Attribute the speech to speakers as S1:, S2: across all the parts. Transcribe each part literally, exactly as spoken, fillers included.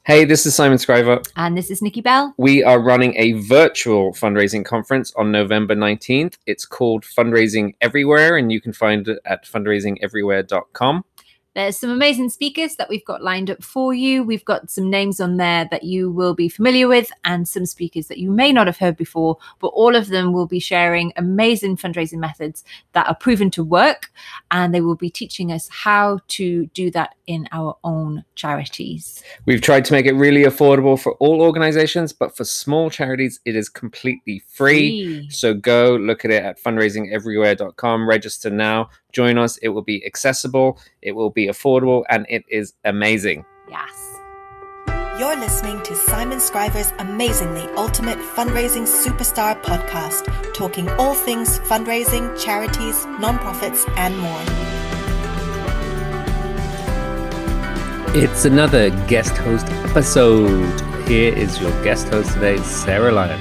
S1: Hey, this is Simon Scriver.
S2: And this is Nikki Bell.
S1: We are running a virtual fundraising conference on November nineteenth. It's called Fundraising Everywhere, and you can find it at fundraising everywhere dot com.
S2: There's some amazing speakers that we've got lined up for you. We've got some names on there that you will be familiar with and some speakers that you may not have heard before, but all of them will be sharing amazing fundraising methods that are proven to work, and they will be teaching us how to do that in our own charities.
S1: We've tried to make it really affordable for all organizations, but for small charities, it is completely free.
S2: Free.
S1: So go look at it at fundraising everywhere dot com. Register now. Join us. It will be accessible. It will be affordable, and it is amazing.
S2: Yes.
S3: You're listening to Simon Scriver's Amazingly Ultimate Fundraising Superstar podcast, talking all things fundraising, charities, nonprofits, and more.
S1: It's another guest host episode. Here is your guest host today, Sarah Lyon.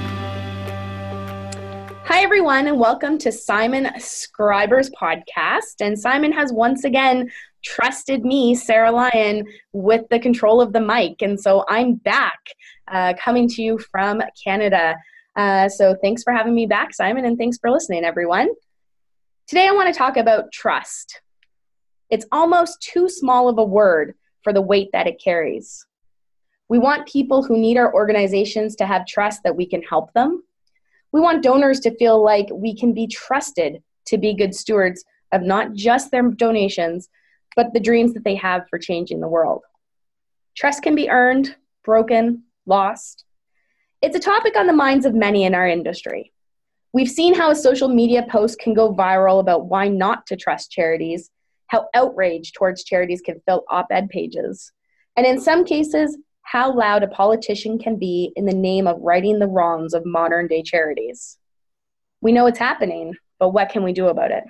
S4: Hi, everyone, and welcome to Simon Scriver's podcast. And Simon has once again trusted me, Sarah Lyon, with the control of the mic. And so I'm back, uh, coming to you from Canada. Uh, so thanks for having me back, Simon, and thanks for listening, everyone. Today I want to talk about trust. It's almost too small of a word for the weight that it carries. We want people who need our organizations to have trust that we can help them. We want donors to feel like we can be trusted to be good stewards of not just their donations, but the dreams that they have for changing the world. Trust can be earned, broken, lost. It's a topic on the minds of many in our industry. We've seen how a social media post can go viral about why not to trust charities, how outrage towards charities can fill op-ed pages, and in some cases, how loud a politician can be in the name of righting the wrongs of modern-day charities. We know it's happening, but what can we do about it?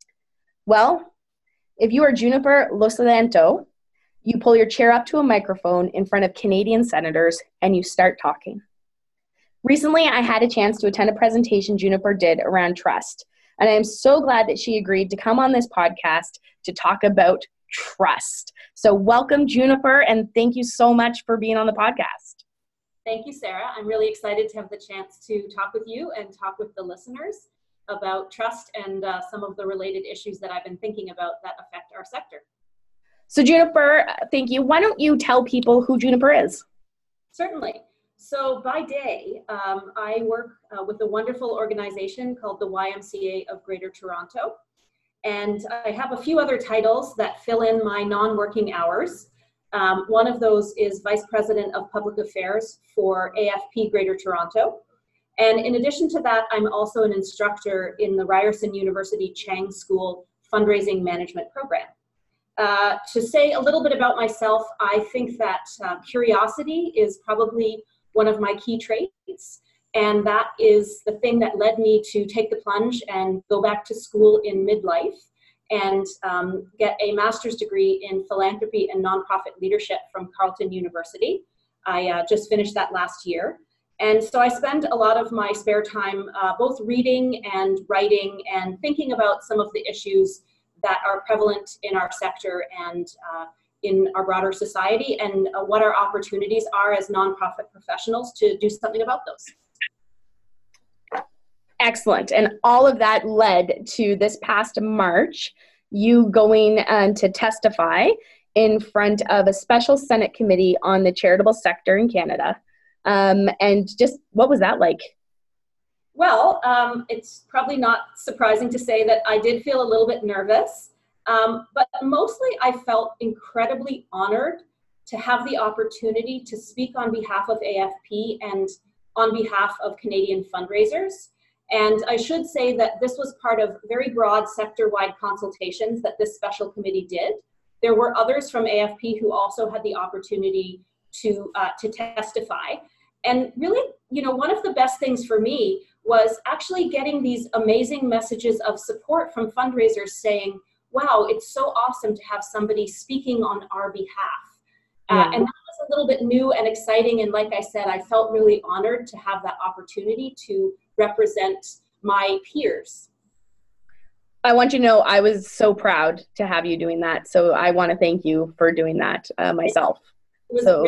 S4: Well, if you are Juniper Losanto, you pull your chair up to a microphone in front of Canadian senators and you start talking. Recently, I had a chance to attend a presentation Juniper did around trust, and I am so glad that she agreed to come on this podcast to talk about trust. So welcome, Juniper, and thank you so much for being on the podcast.
S5: Thank you, Sarah. I'm really excited to have the chance to talk with you and talk with the listeners about trust and uh, some of the related issues that I've been thinking about that affect our sector.
S4: So Juniper, thank you. Why don't you tell people who Juniper is?
S5: Certainly. So by day, um, I work uh, with a wonderful organization called the Y M C A of Greater Toronto. And I have a few other titles that fill in my non-working hours. Um, one of those is Vice President of Public Affairs for A F P Greater Toronto. And in addition to that, I'm also an instructor in the Ryerson University Chang School Fundraising Management Program. Uh, to say a little bit about myself, I think that uh, curiosity is probably one of my key traits. And that is the thing that led me to take the plunge and go back to school in midlife and um, get a master's degree in philanthropy and nonprofit leadership from Carleton University. I uh, just finished that last year. And so I spend a lot of my spare time uh, both reading and writing and thinking about some of the issues that are prevalent in our sector and uh, in our broader society, and uh, what our opportunities are as nonprofit professionals to do something about those.
S4: Excellent. And all of that led to this past March, you going uh, to testify in front of a special Senate committee on the charitable sector in Canada. Um, and just what was that like?
S5: Well, um, it's probably not surprising to say that I did feel a little bit nervous, um, but mostly I felt incredibly honored to have the opportunity to speak on behalf of A F P and on behalf of Canadian fundraisers. And I should say that this was part of very broad sector-wide consultations that this special committee did. There were others from A F P who also had the opportunity to, uh, to testify. And really, you know, one of the best things for me was actually getting these amazing messages of support from fundraisers saying, wow, it's so awesome to have somebody speaking on our behalf. Uh,
S4: Yeah.
S5: and that was a little bit new and exciting. And like I said, I felt really honored to have that opportunity to represent my peers.
S4: I want you to know I was so proud to have you doing that. So I want to thank you for doing that uh, myself.
S5: It was
S4: So-
S5: really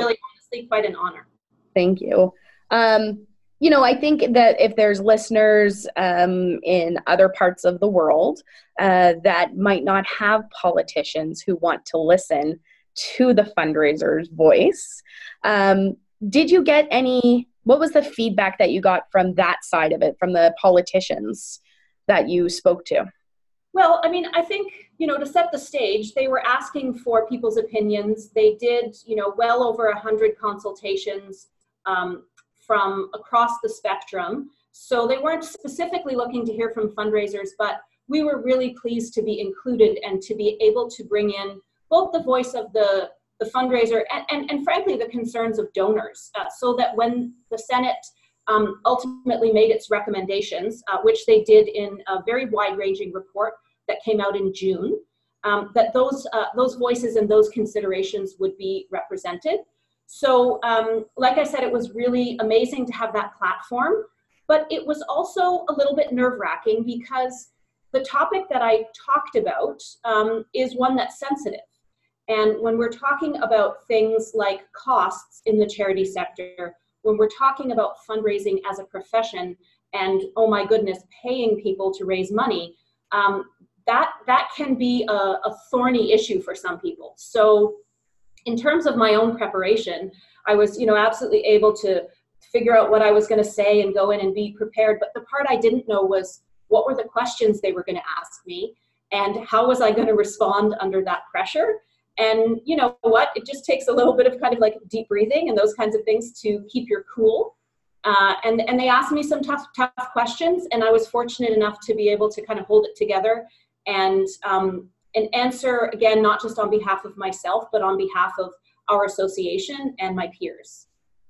S5: honestly quite an honor.
S4: Thank you. Um, you know, I think that if there's listeners um, in other parts of the world uh, that might not have politicians who want to listen to the fundraiser's voice, um, did you get any, what was the feedback that you got from that side of it, from the politicians that you spoke to?
S5: Well, I mean, I think, you know, to set the stage, they were asking for people's opinions. They did, you know, well over a hundred consultations um, from across the spectrum. So they weren't specifically looking to hear from fundraisers, but we were really pleased to be included and to be able to bring in both the voice of the, the fundraiser and, and, and frankly, the concerns of donors, uh, so that when the Senate um, ultimately made its recommendations, uh, which they did in a very wide-ranging report that came out in June, um, that those, uh, those voices and those considerations would be represented. So, um, like I said, it was really amazing to have that platform, but it was also a little bit nerve-wracking because the topic that I talked about um, is one that's sensitive. And when we're talking about things like costs in the charity sector, when we're talking about fundraising as a profession and, oh my goodness, paying people to raise money, um, that, that can be a, a thorny issue for some people. So in terms of my own preparation, I was, you know, absolutely able to figure out what I was going to say and go in and be prepared. But the part I didn't know was what were the questions they were going to ask me and how was I going to respond under that pressure? And you know what, it just takes a little bit of kind of like deep breathing and those kinds of things to keep your cool. Uh, and, and they asked me some tough, tough questions, and I was fortunate enough to be able to kind of hold it together and um, and answer, again, not just on behalf of myself, but on behalf of our association and my peers.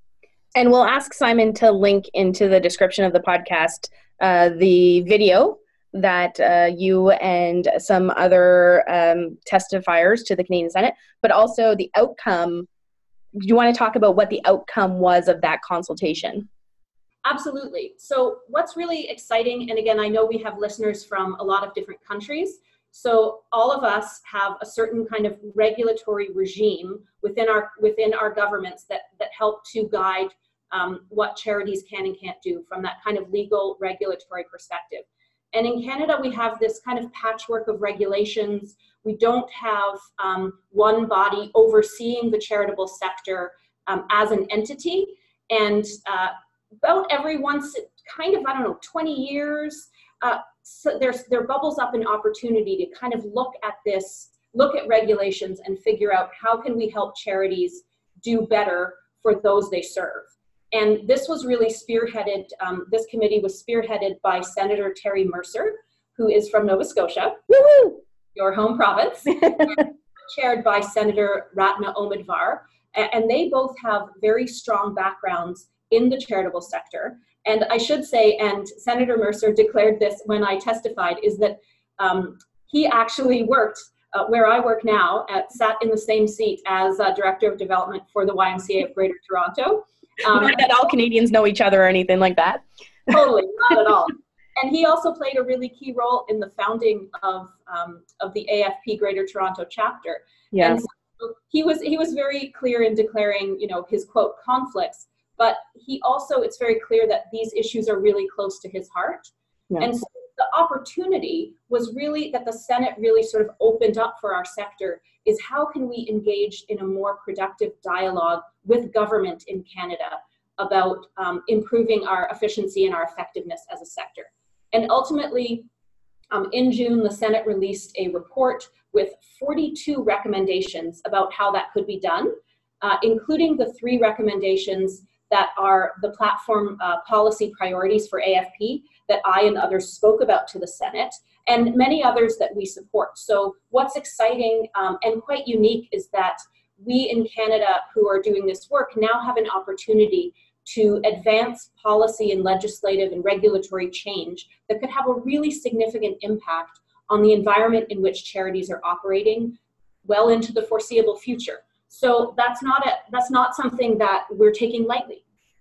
S4: And we'll ask Simon to link into the description of the podcast uh, the video that uh, you and some other um, testifiers to the Canadian Senate, but also the outcome. Do you want to talk about what the outcome was of that consultation?
S5: Absolutely. So what's really exciting, and again, I know we have listeners from a lot of different countries, so all of us have a certain kind of regulatory regime within our within our governments that, that help to guide um, what charities can and can't do from that kind of legal regulatory perspective. And in Canada, we have this kind of patchwork of regulations. We don't have um, one body overseeing the charitable sector um, as an entity. And uh, about every once, kind of, I don't know, twenty years, uh, so there's, there bubbles up an opportunity to kind of look at this, look at regulations and figure out how can we help charities do better for those they serve. And this was really spearheaded, um, this committee was spearheaded by Senator Terry Mercer, who is from Nova Scotia,
S4: Woo-hoo!
S5: Your home province, and chaired by Senator Ratna Omidvar. And they both have very strong backgrounds in the charitable sector. And I should say, and Senator Mercer declared this when I testified, is that um, he actually worked uh, where I work now, at, sat in the same seat as uh, Director of Development for the Y M C A of Greater Toronto.
S4: Um, not that all Canadians know each other or anything like that.
S5: Totally, not at all. And he also played a really key role in the founding of um, of the A F P Greater Toronto chapter.
S4: Yeah.
S5: And so he was he was very clear in declaring, you know, his quote conflicts, but he also, it's very clear that these issues are really close to his heart. Yeah. And so the opportunity was really that the Senate really sort of opened up for our sector is how can we engage in a more productive dialogue with government in Canada about um, improving our efficiency and our effectiveness as a sector. And ultimately, um, in June, the Senate released a report with forty-two recommendations about how that could be done, uh, including the three recommendations that are the platform uh, policy priorities for A F P that I and others spoke about to the Senate, and many others that we support. So what's exciting um, and quite unique is that we in Canada who are doing this work now have an opportunity to advance policy and legislative and regulatory change that could have a really significant impact on the environment in which charities are operating well into the foreseeable future. So that's not a, that's not something that we're taking lightly.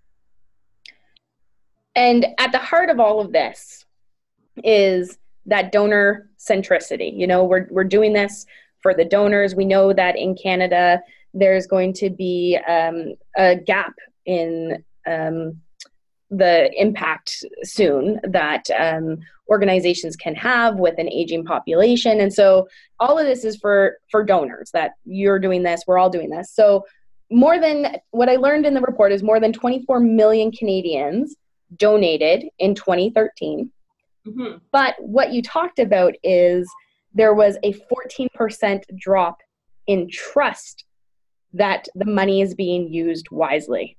S4: And at the heart of all of this is that donor centricity. You know, we're we're doing this for the donors. We know that in Canada, there's going to be um, a gap in um, the impact soon that um, organizations can have with an aging population. And so all of this is for, for donors, that you're doing this, we're all doing this. So more than, what I learned in the report is more than twenty-four million Canadians donated in twenty thirteen. Mm-hmm. But what you talked about is there was a fourteen percent drop in trust that the money is being used wisely.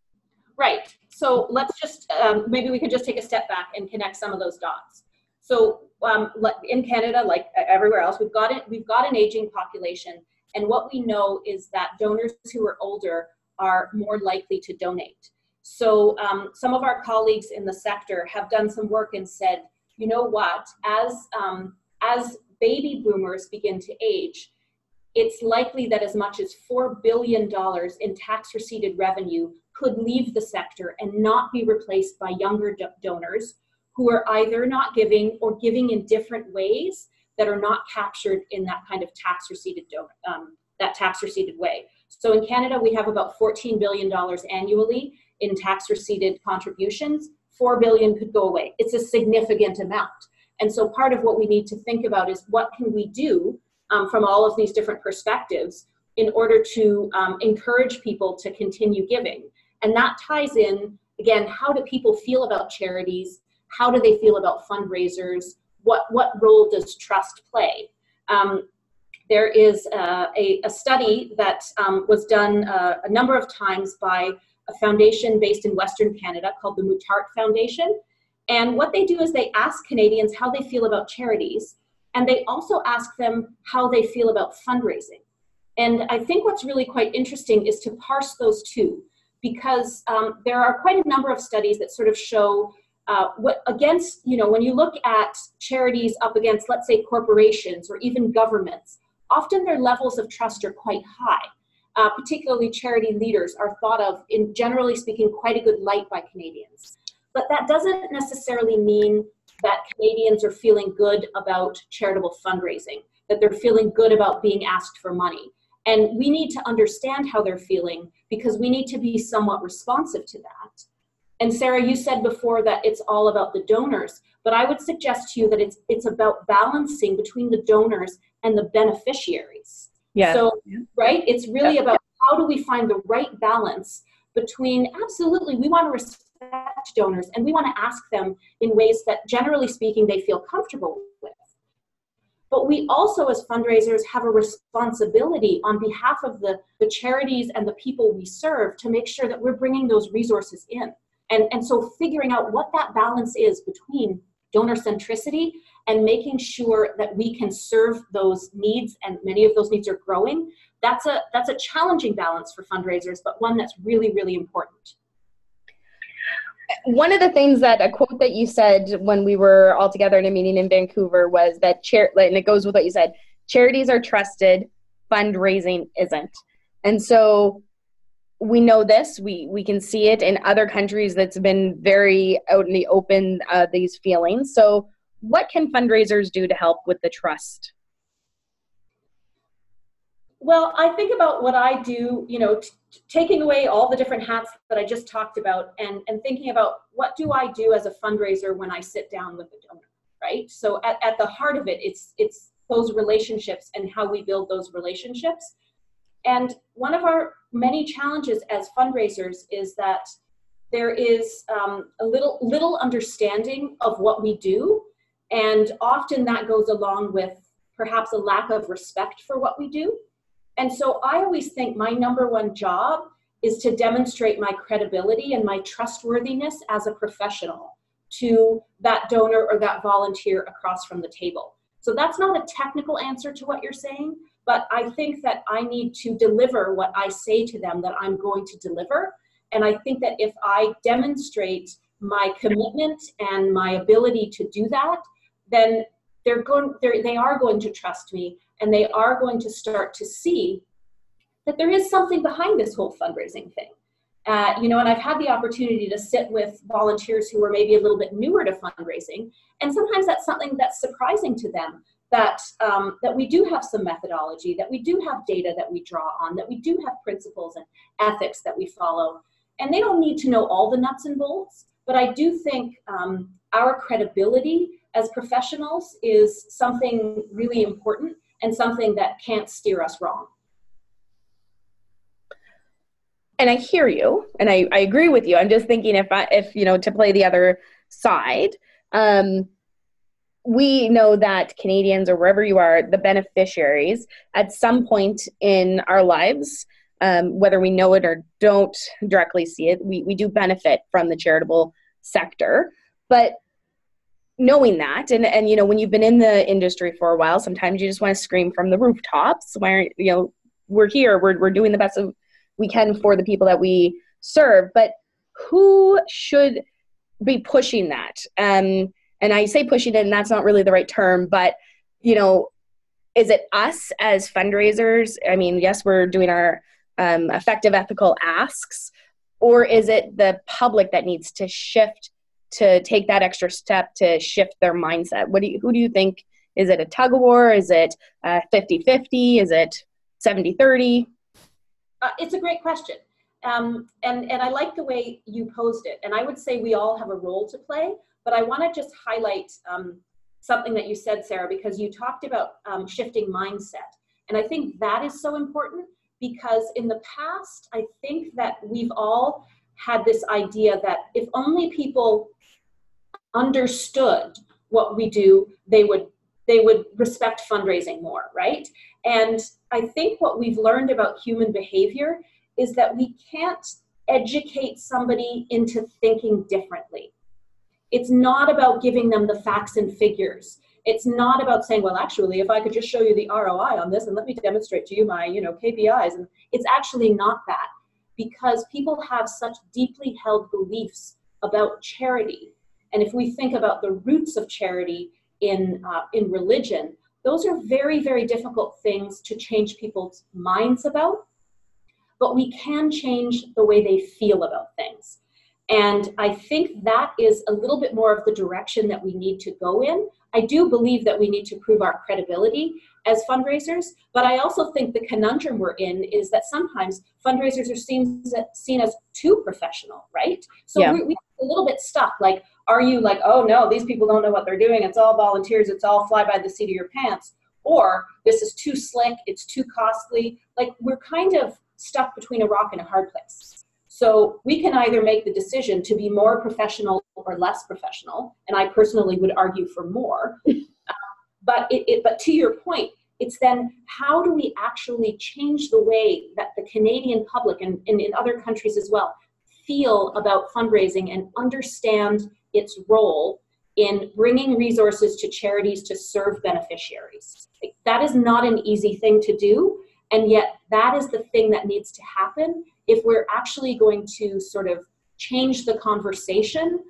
S5: Right. So let's just, um, maybe we could just take a step back and connect some of those dots. So um, in Canada, like everywhere else, we've got it, we've got an aging population. And what we know is that donors who are older are more likely to donate. So um, some of our colleagues in the sector have done some work and said, you know what, as, um, as baby boomers begin to age, it's likely that as much as four billion dollars in tax receipted revenue could leave the sector and not be replaced by younger do- donors who are either not giving or giving in different ways that are not captured in that kind of tax receipted donor, um, that tax receipted way. So in Canada, we have about fourteen billion dollars annually in tax receipted contributions. four billion dollars could go away. It's a significant amount. And so part of what we need to think about is what can we do um, from all of these different perspectives in order to um, encourage people to continue giving. And that ties in, again, how do people feel about charities? How do they feel about fundraisers? What, what role does trust play? Um, there is uh, a, a study that um, was done uh, a number of times by a foundation based in Western Canada called the Moutart Foundation. And what they do is they ask Canadians how they feel about charities, and they also ask them how they feel about fundraising. And I think what's really quite interesting is to parse those two, because um, there are quite a number of studies that sort of show uh, what against, you know, when you look at charities up against, let's say, corporations or even governments, often their levels of trust are quite high. Uh, particularly charity leaders are thought of, in generally speaking, quite a good light by Canadians. But that doesn't necessarily mean that Canadians are feeling good about charitable fundraising, that they're feeling good about being asked for money. And we need to understand how they're feeling, because we need to be somewhat responsive to that. And Sarah, you said before that it's all about the donors, but I would suggest to you that it's it's about balancing between the donors and the beneficiaries.
S4: Yeah.
S5: So, right, it's really
S4: yeah.
S5: about how do we find the right balance between, absolutely, we want to respect donors and we want to ask them in ways that, generally speaking, they feel comfortable with. But we also, as fundraisers, have a responsibility on behalf of the, the charities and the people we serve to make sure that we're bringing those resources in. And, and so figuring out what that balance is between donor centricity and making sure that we can serve those needs, and many of those needs are growing, that's a, that's a challenging balance for fundraisers, but one that's really, really important.
S4: One of the things that, a quote that you said when we were all together in a meeting in Vancouver was that, char- and it goes with what you said, charities are trusted, fundraising isn't. And so we know this, we, we can see it in other countries that's been very out in the open, uh, these feelings. So what can fundraisers do to help with the trust?
S5: Well, I think about what I do, you know, t- taking away all the different hats that I just talked about, and, and thinking about what do I do as a fundraiser when I sit down with a donor, right? So at, at the heart of it, it's it's those relationships and how we build those relationships. And one of our many challenges as fundraisers is that there is um, a little little understanding of what we do, and often that goes along with perhaps a lack of respect for what we do. And so I always think my number one job is to demonstrate my credibility and my trustworthiness as a professional to that donor or that volunteer across from the table. So that's not a technical answer to what you're saying, but I think that I need to deliver what I say to them that I'm going to deliver. And I think that if I demonstrate my commitment and my ability to do that, then they're going, they're, they are going to trust me, and they are going to start to see that there is something behind this whole fundraising thing. Uh, you know, and I've had the opportunity to sit with volunteers who are maybe a little bit newer to fundraising, and sometimes that's something that's surprising to them, that um, that we do have some methodology, that we do have data that we draw on, that we do have principles and ethics that we follow. And they don't need to know all the nuts and bolts, but I do think um, our credibility as professionals is something really important and something that can't steer us wrong.
S4: And I hear you, and I, I agree with you. I'm just thinking if, I, if you know, to play the other side, um, we know that Canadians, or wherever you are, the beneficiaries, at some point in our lives, um, whether we know it or don't directly see it, we, we do benefit from the charitable sector. But knowing that, and, and, you know, when you've been in the industry for a while, sometimes you just want to scream from the rooftops where, you know, we're here, we're, we're doing the best of we can for the people that we serve. But who should be pushing that? Um, and I say pushing it, and that's not really the right term, but, you know, is it us as fundraisers? I mean, yes, we're doing our um, effective ethical asks, or is it the public that needs to shift to take that extra step to shift their mindset? What do you, who do you think? Is it a tug of war? Is it uh, fifty-fifty? Is it seventy thirty?
S5: Uh, it's a great question. Um, and, and I like the way you posed it. And I would say we all have a role to play, but I want to just highlight um, something that you said, Sarah, because you talked about um, shifting mindset. And I think that is so important, because in the past, I think that we've all had this idea that if only people understood what we do, they would they would respect fundraising more, right? And I think what we've learned about human behavior is that we can't educate somebody into thinking differently. It's not about giving them the facts and figures. It's not about saying, well, actually, if I could just show you the R O I on this and let me demonstrate to you my, you know, K P Is. And it's actually not that, because people have such deeply held beliefs about charity. And if we think about the roots of charity in uh, in religion, those are very, very difficult things to change people's minds about, but we can change the way they feel about things. And I think that is a little bit more of the direction that we need to go in. I do believe that we need to prove our credibility as fundraisers, but I also think the conundrum we're in is that sometimes fundraisers are seen, seen as too professional, right? So yeah. we, we're a little bit stuck. Like, are you like, oh no, these people don't know what they're doing, it's all volunteers, it's all fly by the seat of your pants, or this is too slick, it's too costly. Like, we're kind of stuck between a rock and a hard place. So we can either make the decision to be more professional or less professional, and I personally would argue for more. uh, but it, it, but to your point, it's then how do we actually change the way that the Canadian public and, and in other countries as well feel about fundraising and understand its role in bringing resources to charities to serve beneficiaries. Like, that is not an easy thing to do, and yet that is the thing that needs to happen if we're actually going to sort of change the conversation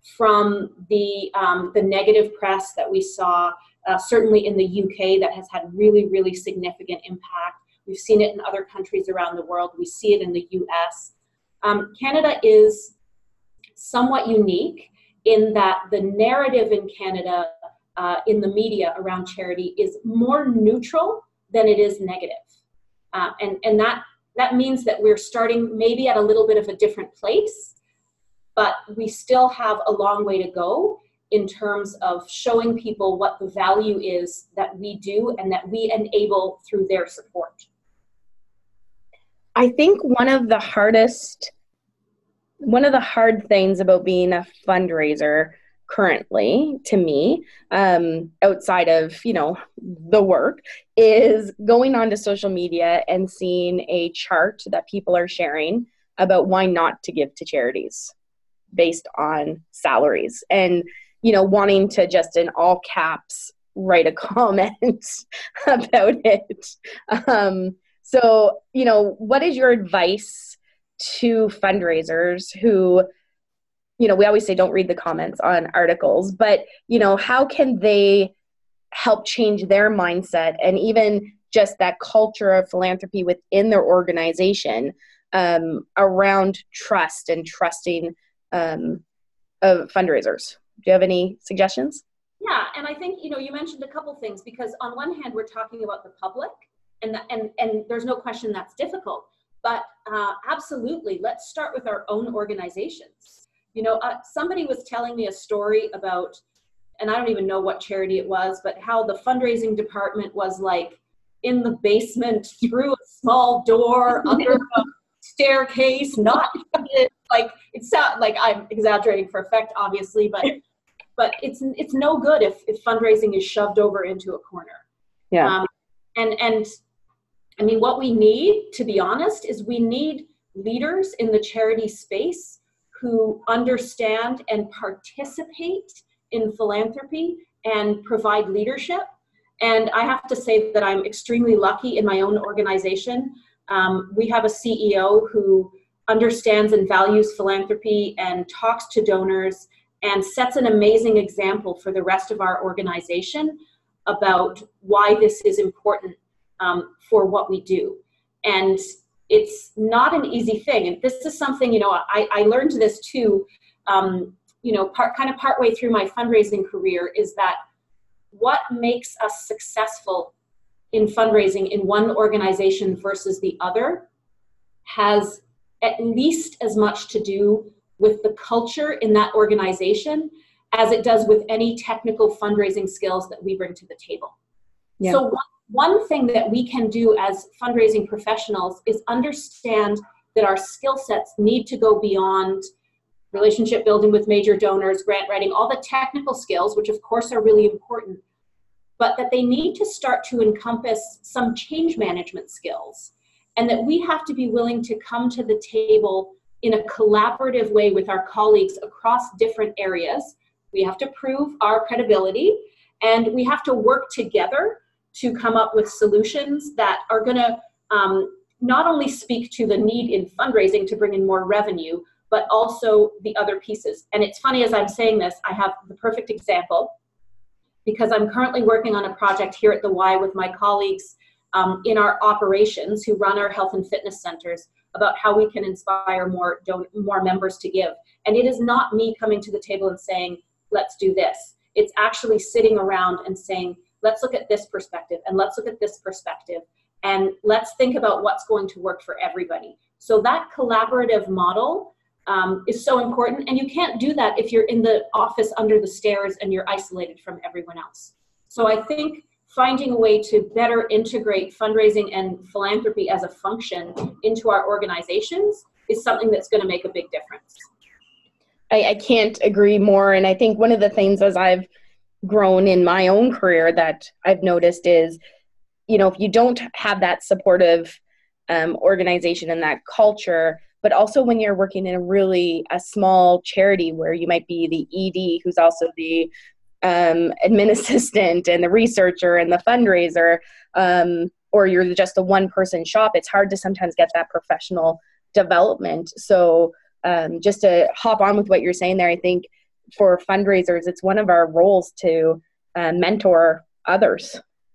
S5: from the um, the negative press that we saw, uh, certainly in the U K, that has had really, really significant impact. We've seen it in other countries around the world. We see it in the U S. Um, Canada is somewhat unique in that the narrative in Canada uh, in the media around charity is more neutral than it is negative. Uh, and, and that That means that we're starting maybe at a little bit of a different place, but we still have a long way to go in terms of showing people what the value is that we do and that we enable through their support.
S4: I think one of the hardest, one of the hard things about being a fundraiser currently, to me, um, outside of, you know, the work, is going onto social media and seeing a chart that people are sharing about why not to give to charities based on salaries, and, you know, wanting to just in all caps write a comment about it. Um, so, you know, what is your advice to fundraisers who, you know, we always say don't read the comments on articles, but, you know, how can they help change their mindset and even just that culture of philanthropy within their organization um, around trust and trusting um, of fundraisers? Do you have any suggestions?
S5: Yeah, and I think, you know, you mentioned a couple things, because on one hand, we're talking about the public, and the, and and there's no question that's difficult, but uh, absolutely, let's start with our own organizations. You know, uh, somebody was telling me a story about, and I don't even know what charity it was, but how the fundraising department was like in the basement through a small door under a staircase, not like, it's not like I'm exaggerating for effect, obviously, but but it's it's no good if, if fundraising is shoved over into a corner.
S4: Yeah.
S5: Um, and and I mean, what we need, to be honest, is we need leaders in the charity space who understand and participate in philanthropy and provide leadership. And I have to say that I'm extremely lucky in my own organization. Um, we have a C E O who understands and values philanthropy and talks to donors and sets an amazing example for the rest of our organization about why this is important um, for what we do. And it's not an easy thing. And this is something, you know, I, I learned this too, um, you know, part, kind of partway through my fundraising career, is that what makes us successful in fundraising in one organization versus the other has at least as much to do with the culture in that organization as it does with any technical fundraising skills that we bring to the table. Yeah. So one, one thing that we can do as fundraising professionals is understand that our skill sets need to go beyond relationship building with major donors, grant writing, all the technical skills, which of course are really important, but that they need to start to encompass some change management skills, and that we have to be willing to come to the table in a collaborative way with our colleagues across different areas. We have to prove our credibility, and we have to work together to come up with solutions that are gonna um, not only speak to the need in fundraising to bring in more revenue, but also the other pieces. And it's funny, as I'm saying this, I have the perfect example, because I'm currently working on a project here at the Y with my colleagues um, in our operations who run our health and fitness centers about how we can inspire more, don- more members to give. And it is not me coming to the table and saying, let's do this. It's actually sitting around and saying, let's look at this perspective, and let's look at this perspective, and let's think about what's going to work for everybody. So that collaborative model um, is so important, and you can't do that if you're in the office under the stairs and you're isolated from everyone else. So I think finding a way to better integrate fundraising and philanthropy as a function into our organizations is something that's going to make a big difference.
S4: I, I can't agree more. And I think one of the things as I've grown in my own career that I've noticed is, you know, if you don't have that supportive um, organization and that culture, but also when you're working in a really a small charity where you might be the E D who's also the um, admin assistant and the researcher and the fundraiser, um, or you're just a one person shop, it's hard to sometimes get that professional development. So um, just to hop on with what you're saying there, I think for fundraisers, it's one of our roles to uh, mentor others.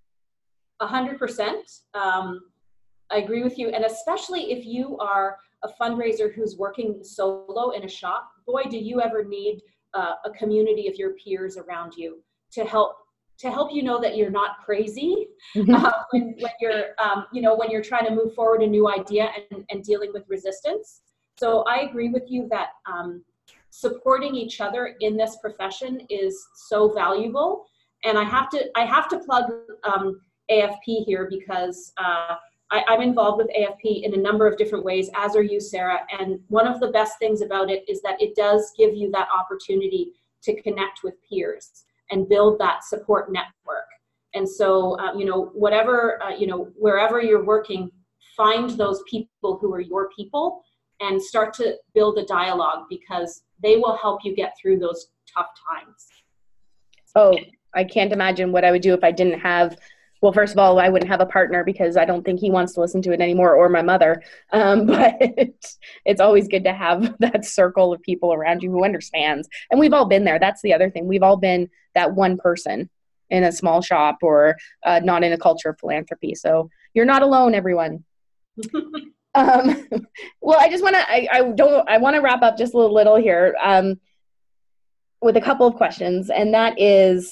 S5: A hundred percent. Um, I agree with you. And especially if you are a fundraiser who's working solo in a shop, boy, do you ever need uh, a community of your peers around you to help to help you know that you're not crazy uh, when, when you're um, you know when you're trying to move forward a new idea and, and dealing with resistance. So I agree with you that um, supporting each other in this profession is so valuable. And I have to I have to plug um, A F P here because uh, I, I'm involved with A F P in a number of different ways, as are you, Sarah. And one of the best things about it is that it does give you that opportunity to connect with peers and build that support network. And so, uh, you know, whatever, uh, you know, wherever you're working, find those people who are your people and start to build a dialogue, because they will help you get through those tough times.
S4: Oh, I can't imagine what I would do if I didn't have, well, first of all, I wouldn't have a partner because I don't think he wants to listen to it anymore, or my mother. Um, but it's always good to have that circle of people around you who understands. And we've all been there. That's the other thing. We've all been that one person in a small shop or uh, not in a culture of philanthropy. So you're not alone, everyone. um, well, I just want to, I, I don't, I want to wrap up just a little, little here um, with a couple of questions. And that is,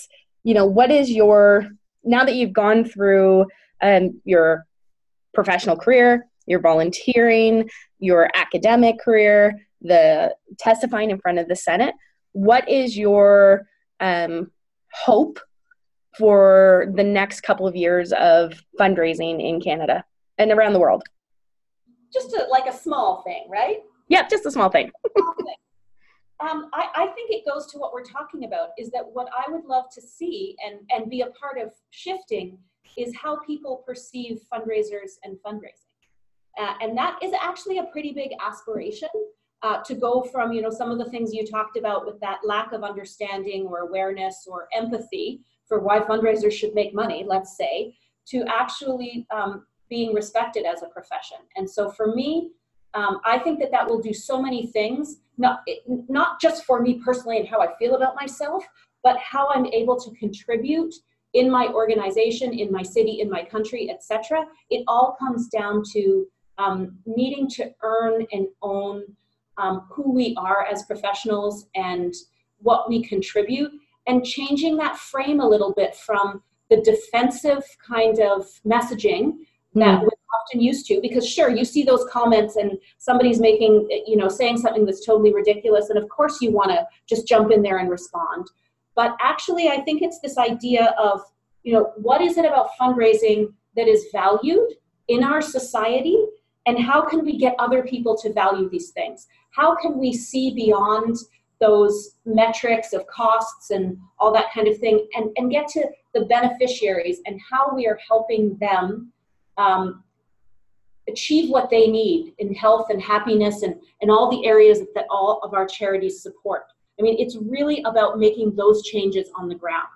S4: you know, what is your, now that you've gone through um, your professional career, your volunteering, your academic career, the testifying in front of the Senate, what is your um, hope for the next couple of years of fundraising in Canada and around the world?
S5: Just a, like a small thing, right?
S4: Yeah, just a small thing.
S5: Small thing. Um, I, I think it goes to what we're talking about, is that what I would love to see and, and be a part of shifting is how people perceive fundraisers and fundraising. Uh, and that is actually a pretty big aspiration, uh, to go from, you know, some of the things you talked about with that lack of understanding or awareness or empathy for why fundraisers should make money, let's say, to actually um, being respected as a profession. And so for me, um, I think that that will do so many things, not, it, not just for me personally and how I feel about myself, but how I'm able to contribute in my organization, in my city, in my country, et cetera. It all comes down to um, needing to earn and own um, who we are as professionals and what we contribute, and changing that frame a little bit from the defensive kind of messaging that we're often used to. Because sure, you see those comments and somebody's making, you know, saying something that's totally ridiculous, and of course you want to just jump in there and respond. But actually, I think it's this idea of, you know, what is it about fundraising that is valued in our society, and how can we get other people to value these things? How can we see beyond those metrics of costs and all that kind of thing, and, and get to the beneficiaries and how we are helping them um, achieve what they need in health and happiness and, and all the areas that all of our charities support. I mean, it's really about making those changes on the ground.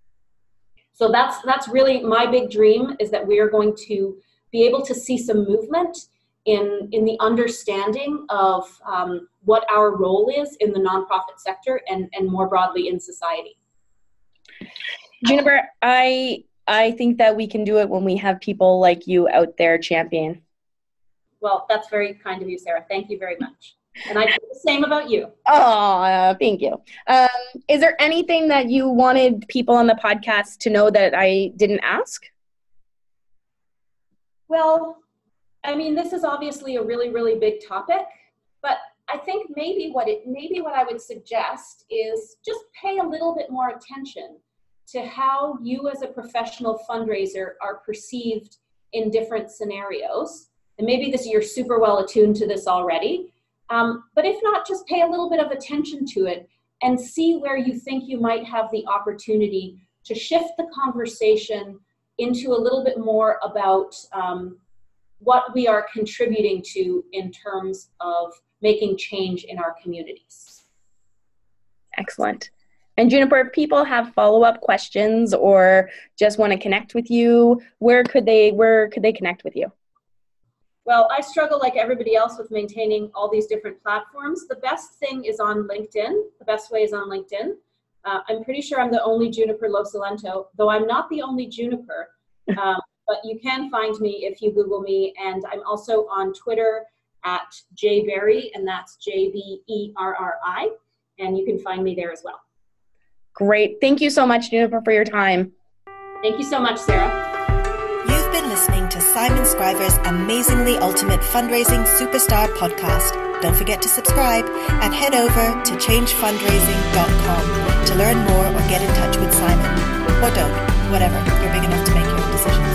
S5: So that's that's really my big dream, is that we are going to be able to see some movement in, in the understanding of um, what our role is in the nonprofit sector and, and more broadly in society.
S4: Juniper, I I think that we can do it when we have people like you out there champion.
S5: Well, that's very kind of you, Sarah. Thank you very much. And I feel the same about you.
S4: Oh, thank you. Um, is there anything that you wanted people on the podcast to know that I didn't ask?
S5: Well, I mean, this is obviously a really, really big topic, but I think maybe what it maybe what I would suggest is just pay a little bit more attention to how you as a professional fundraiser are perceived in different scenarios. And maybe this you're super well attuned to this already. Um, but if not, just pay a little bit of attention to it and see where you think you might have the opportunity to shift the conversation into a little bit more about um, what we are contributing to in terms of making change in our communities.
S4: Excellent. And Juniper, if people have follow-up questions or just want to connect with you, where could they where could they connect with you?
S5: Well, I struggle like everybody else with maintaining all these different platforms. The best thing is on LinkedIn. The best way is on LinkedIn. Uh, I'm pretty sure I'm the only Juniper Lo Salento, though I'm not the only Juniper. Um, but you can find me if you Google me. And I'm also on Twitter at jberry, and that's J B E R R I. And you can find me there as well.
S4: Great. Thank you so much, Juniper, for your time.
S5: Thank you so much, Sarah.
S3: You've been listening to Simon Scriver's Amazingly Ultimate Fundraising Superstar podcast. Don't forget to subscribe and head over to change fundraising dot com to learn more or get in touch with Simon. Or don't, whatever. You're big enough to make your own decisions.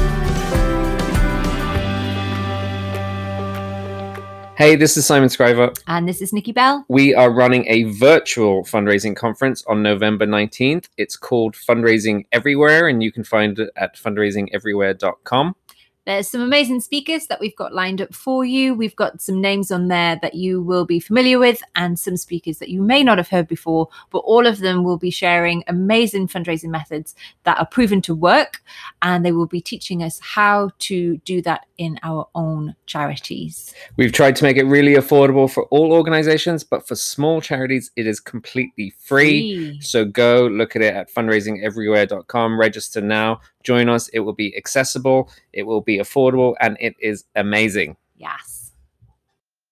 S1: Hey, this is Simon Scriver.
S2: And this is Nikki Bell.
S1: We are running a virtual fundraising conference on November nineteenth. It's called Fundraising Everywhere, and you can find it at fundraising everywhere dot com.
S2: There's some amazing speakers that we've got lined up for you. We've got some names on there that you will be familiar with and some speakers that you may not have heard before, but all of them will be sharing amazing fundraising methods that are proven to work, and they will be teaching us how to do that in our own charities.
S1: We've tried to make it really affordable for all organizations, but for small charities, it is completely free.
S2: Free.
S1: So go look at it at fundraising everywhere dot com. Register now. Join us. It will be accessible. It will be affordable, and it is amazing.
S2: Yes.